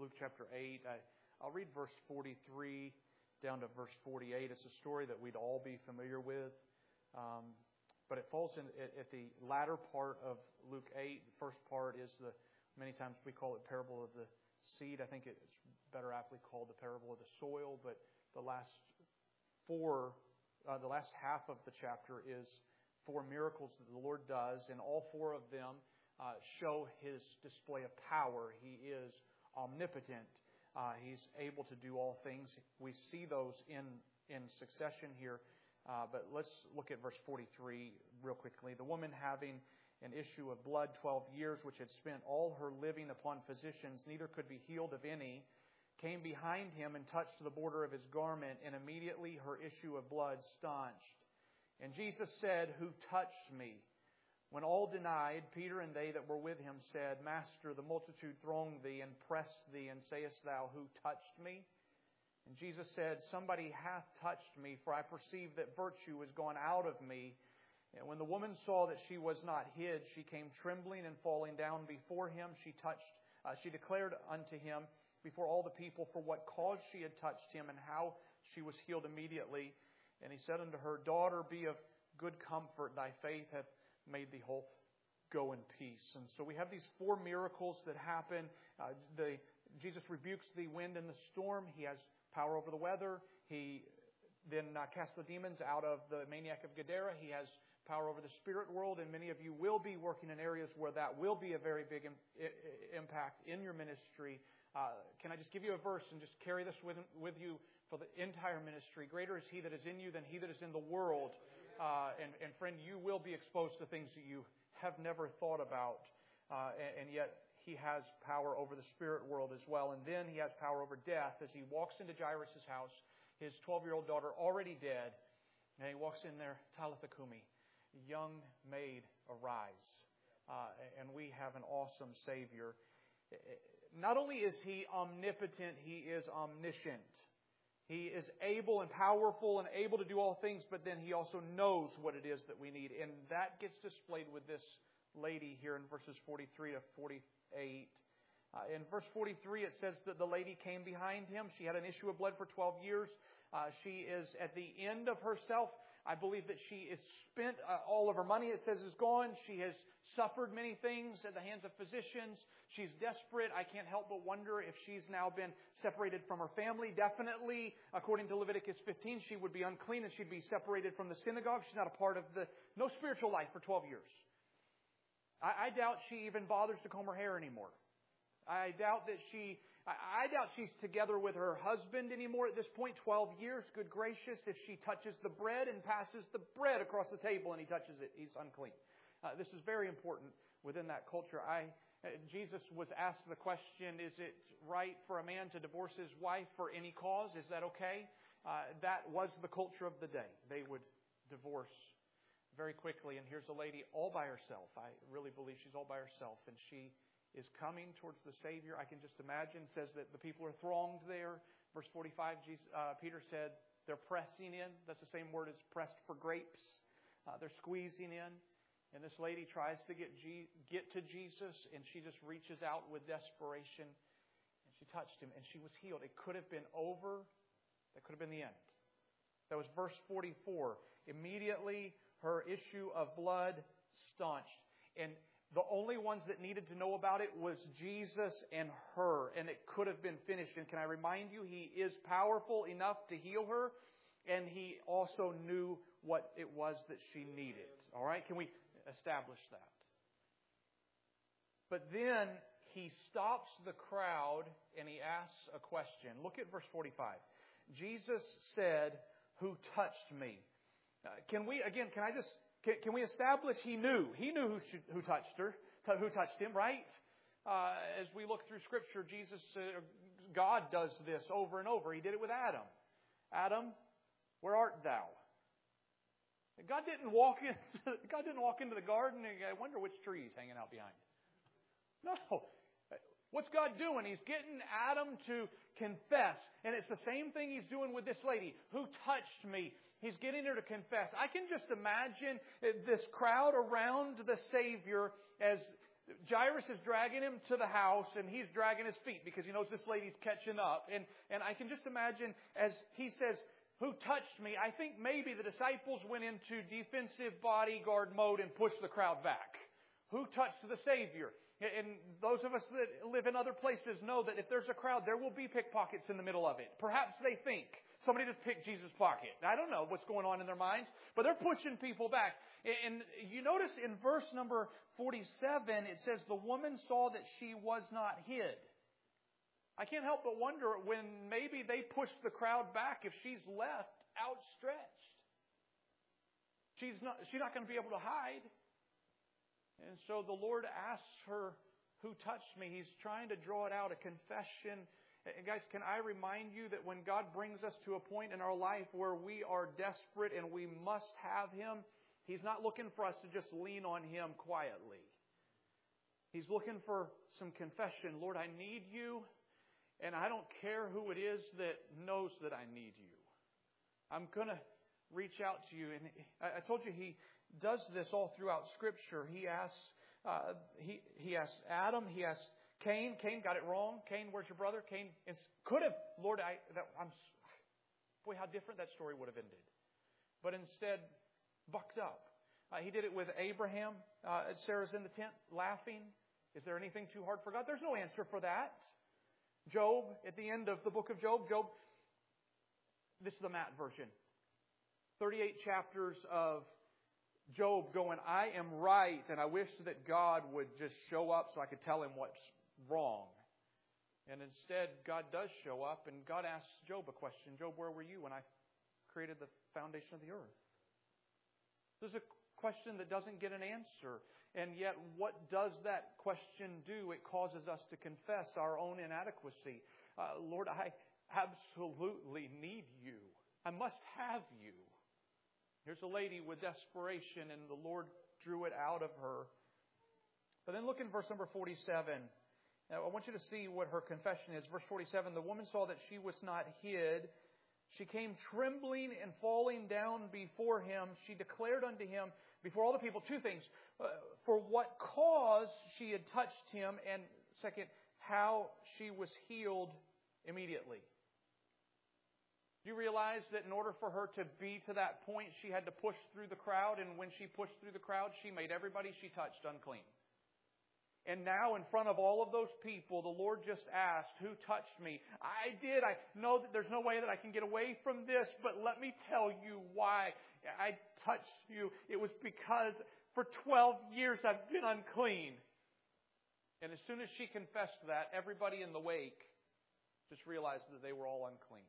Luke chapter 8. I'll read verse 43 down to verse 48. It's a story that we'd all be familiar with. But it falls in at the latter part of Luke 8. The first part is many times we call it parable of the seed. I think it's better aptly called the parable of the soil. But the last half of the chapter is 4 miracles that the Lord does, and all 4 of them show His display of power. He is omnipotent. He's able to do all things. We see those in succession here. But let's look at verse 43 real quickly. The woman having an issue of blood 12 years, which had spent all her living upon physicians, neither could be healed of any, came behind Him and touched the border of His garment, and immediately her issue of blood staunched. And Jesus said, "Who touched me?" When all denied, Peter and they that were with him said, "Master, the multitude throng thee and press thee, and sayest thou, Who touched me?" And Jesus said, "Somebody hath touched me, for I perceive that virtue is gone out of me." And when the woman saw that she was not hid, she came trembling and falling down before him. She declared unto him before all the people for what cause she had touched him, and how she was healed immediately. And he said unto her, "Daughter, be of good comfort. Thy faith hath made thee whole. Go in peace." And so we have these 4 miracles that happen. Jesus rebukes the wind and the storm. He has power over the weather. He then casts the demons out of the maniac of Gadara. He has power over the spirit world. And many of you will be working in areas where that will be a very big impact in your ministry. Can I just give you a verse and just carry this with you for the entire ministry? Greater is He that is in you than he that is in the world. And friend, you will be exposed to things that you have never thought about. And yet He has power over the spirit world as well. And then He has power over death as He walks into Jairus' house, his 12-year-old daughter already dead. And He walks in there, Talitha Kumi, young maid, arise. And we have an awesome Savior. Not only is He omnipotent, He is omniscient. He is able and powerful and able to do all things, but then He also knows what it is that we need. And that gets displayed with this lady here in verses 43 to 48. In verse 43 it says that the lady came behind Him. She had an issue of blood for 12 years. She is at the end of herself. I believe that she is spent, all of her money, it says, is gone. She has suffered many things at the hands of physicians. She's desperate. I can't help but wonder if she's now been separated from her family. Definitely, according to Leviticus 15, she would be unclean and she'd be separated from the synagogue. She's not a part of no spiritual life for 12 years. I doubt she even bothers to comb her hair anymore. I doubt she's together with her husband anymore at this point. 12 years, good gracious. If she touches the bread and passes the bread across the table and he touches it, he's unclean. This is very important within that culture. Jesus was asked the question, is it right for a man to divorce his wife for any cause? Is that okay? That was the culture of the day. They would divorce very quickly. And here's a lady all by herself. I really believe she's all by herself. And she is coming towards the Savior. I can just imagine. It says that the people are thronged there. Verse 45, Peter said they're pressing in. That's the same word as pressed for grapes. They're squeezing in. And this lady tries to get to Jesus, and she just reaches out with desperation. And she touched Him, and she was healed. It could have been over. That could have been the end. That was verse 44. Immediately, her issue of blood staunched. And the only ones that needed to know about it was Jesus and her. And it could have been finished. And can I remind you, He is powerful enough to heal her. And He also knew what it was that she needed. All right? Can we establish that? But then He stops the crowd and He asks a question. Look at verse 45. Jesus said, "Who touched me?" Can we establish He knew? He knew who touched Him, right? As we look through Scripture, God does this over and over. He did it with Adam. Adam, where art thou? God didn't walk into the garden and I wonder which tree He's hanging out behind. No. What's God doing? He's getting Adam to confess. And it's the same thing He's doing with this lady. Who touched me? He's getting her to confess. I can just imagine this crowd around the Savior as Jairus is dragging him to the house, and he's dragging his feet because he knows this lady's catching up. And I can just imagine as he says, "Who touched me?" I think maybe the disciples went into defensive bodyguard mode and pushed the crowd back. Who touched the Savior? And those of us that live in other places know that if there's a crowd, there will be pickpockets in the middle of it. Perhaps they think somebody just picked Jesus' pocket. I don't know what's going on in their minds, but they're pushing people back. And you notice in verse number 47, it says, the woman saw that she was not hid. I can't help but wonder when maybe they pushed the crowd back if she's left outstretched. She's not going to be able to hide. And so the Lord asks her, "Who touched me?" He's trying to draw it out, a confession. And guys, can I remind you that when God brings us to a point in our life where we are desperate and we must have Him, He's not looking for us to just lean on Him quietly. He's looking for some confession. Lord, I need You, and I don't care who it is that knows that I need You. I'm going to reach out to You. And I told you He does this all throughout Scripture. He asks Adam. He asked Cain. Cain got it wrong. Cain, where's your brother? Cain could have. Lord, boy, how different that story would have ended. But instead, bucked up. He did it with Abraham. Sarah's in the tent laughing. Is there anything too hard for God? There's no answer for that. Job, at the end of the book of Job, this is the Matt version. 38 chapters of Job going, I am right, and I wish that God would just show up so I could tell Him what's wrong. And instead, God does show up, and God asks Job a question. Job, where were you when I created the foundation of the earth? This is a question that doesn't get an answer. And yet, what does that question do? It causes us to confess our own inadequacy. Lord, I absolutely need You. I must have You. Here's a lady with desperation, and the Lord drew it out of her. But then look in verse number 47. Now, I want you to see what her confession is. Verse 47, the woman saw that she was not hid. She came trembling and falling down before Him. She declared unto Him before all the people two things. For what cause she had touched Him, and second, how she was healed immediately. Do you realize that in order for her to be to that point, she had to push through the crowd, and when she pushed through the crowd, she made everybody she touched unclean. And now in front of all of those people, the Lord just asked, who touched me? I did. I know that there's no way that I can get away from this, but let me tell you why I touched you. It was because for 12 years I've been unclean. And as soon as she confessed that, everybody in the wake just realized that they were all unclean.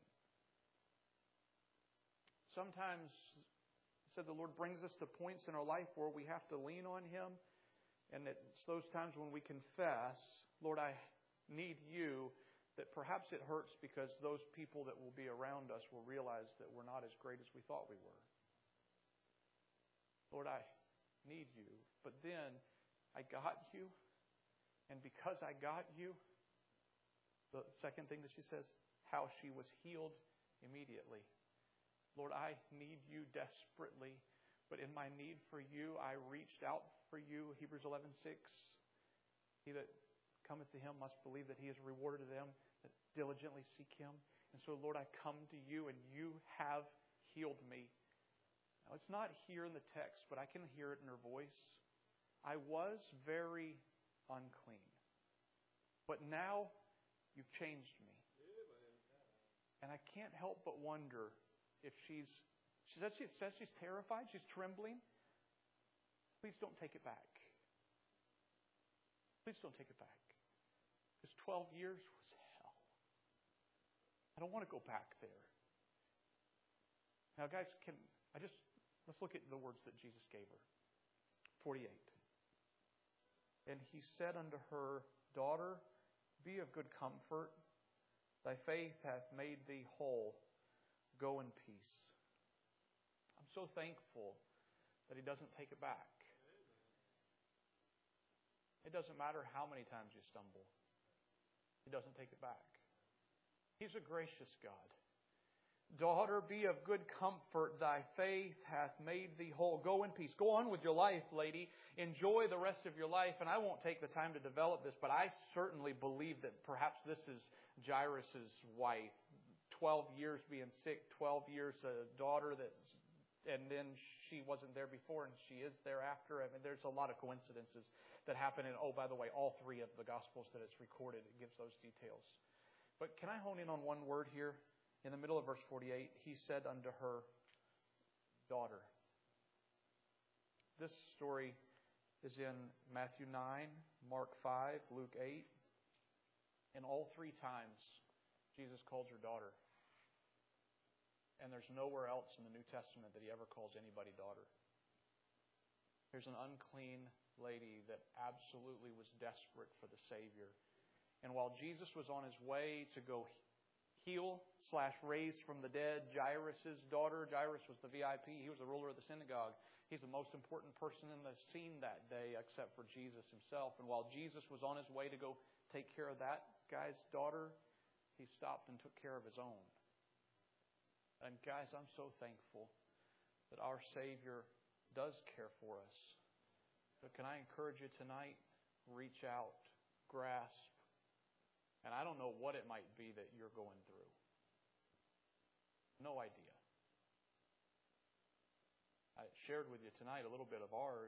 Sometimes, said the Lord brings us to points in our life where we have to lean on Him. And it's those times when we confess, Lord, I need You, that perhaps it hurts because those people that will be around us will realize that we're not as great as we thought we were. Lord, I need You. But then I got You. And because I got You, the second thing that she says, how she was healed immediately. Lord, I need You desperately, but in my need for You, I reached out for You. Hebrews 11:6. He that cometh to Him must believe that He is rewarded to them that diligently seek Him. And so, Lord, I come to You, and You have healed me. Now, it's not here in the text, but I can hear it in her voice. I was very unclean, but now You've changed me. And I can't help but wonder if she says she's terrified, she's trembling. Please don't take it back. Please don't take it back. Because 12 years was hell. I don't want to go back there. Now, guys, let's look at the words that Jesus gave her. 48. And He said unto her, Daughter, be of good comfort. Thy faith hath made thee whole. Go in peace. I'm so thankful that He doesn't take it back. It doesn't matter how many times you stumble. He doesn't take it back. He's a gracious God. Daughter, be of good comfort. Thy faith hath made thee whole. Go in peace. Go on with your life, lady. Enjoy the rest of your life. And I won't take the time to develop this, but I certainly believe that perhaps this is Jairus' wife. 12 years being sick, 12 years a daughter and then she wasn't there before and she is there after. I mean, there's a lot of coincidences that happen. And by the way, all three of the Gospels that it's recorded, it gives those details. But can I hone in on one word here? In the middle of verse 48, He said unto her, daughter. This story is in Matthew 9, Mark 5, Luke 8. And all three times, Jesus calls her daughter. And there's nowhere else in the New Testament that He ever calls anybody daughter. Here's an unclean lady that absolutely was desperate for the Savior. And while Jesus was on His way to go heal/raise from the dead Jairus' daughter. Jairus was the VIP. He was the ruler of the synagogue. He's the most important person in the scene that day except for Jesus Himself. And while Jesus was on His way to go take care of that guy's daughter, He stopped and took care of His own. And guys, I'm so thankful that our Savior does care for us. But can I encourage you tonight? Reach out, grasp. And I don't know what it might be that you're going through. No idea. I shared with you tonight a little bit of ours.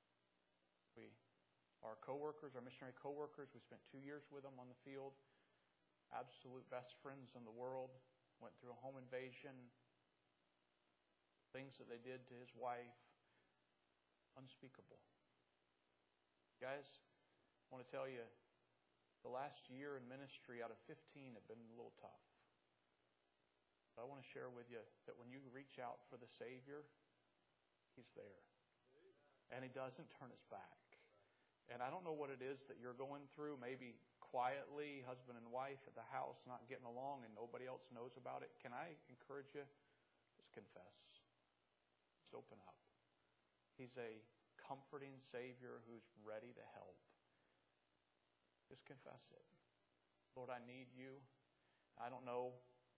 Our coworkers, our missionary coworkers, we spent 2 years with them on the field. Absolute best friends in the world. Went through a home invasion. Things that they did to his wife. Unspeakable. Guys, I want to tell you, the last year in ministry out of 15 have been a little tough. But I want to share with you that when you reach out for the Savior, He's there. And He doesn't turn His back. And I don't know what it is that you're going through, maybe quietly, husband and wife at the house, not getting along and nobody else knows about it. Can I encourage you? Just confess. Just open up. He's a comforting Savior who's ready to help. Just confess it. Lord, I need You. I don't know.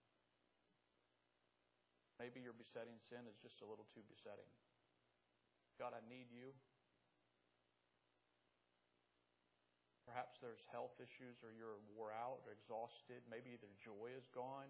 Maybe your besetting sin is just a little too besetting. God, I need You. Perhaps there's health issues or you're wore out or exhausted. Maybe their joy is gone.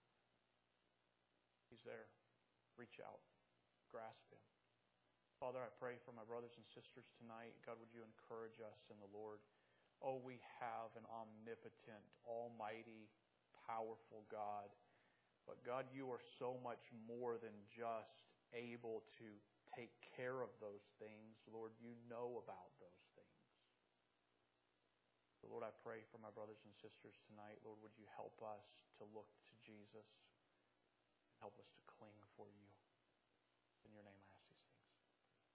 He's there. Reach out. Grasp Him. Father, I pray for my brothers and sisters tonight. God, would You encourage us in the Lord? Oh, we have an omnipotent, almighty, powerful God. But God, You are so much more than just able to take care of those things. Lord, You know about those things. So Lord, I pray for my brothers and sisters tonight. Lord, would You help us to look to Jesus? Help us to cling for You.